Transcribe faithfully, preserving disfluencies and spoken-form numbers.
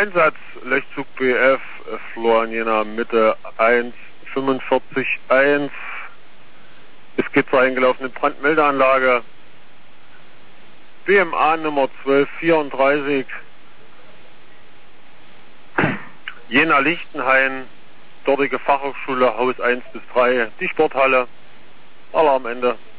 Einsatz, Lechzug B F, Florian Jena, Mitte eins fünfundvierzig eins. Es geht zur eingelaufenen Brandmeldeanlage. B M A Nummer zwölf vierunddreißig. Jena Lichtenhain, dortige Fachhochschule, Haus eins bis drei, die Sporthalle. Alarmende.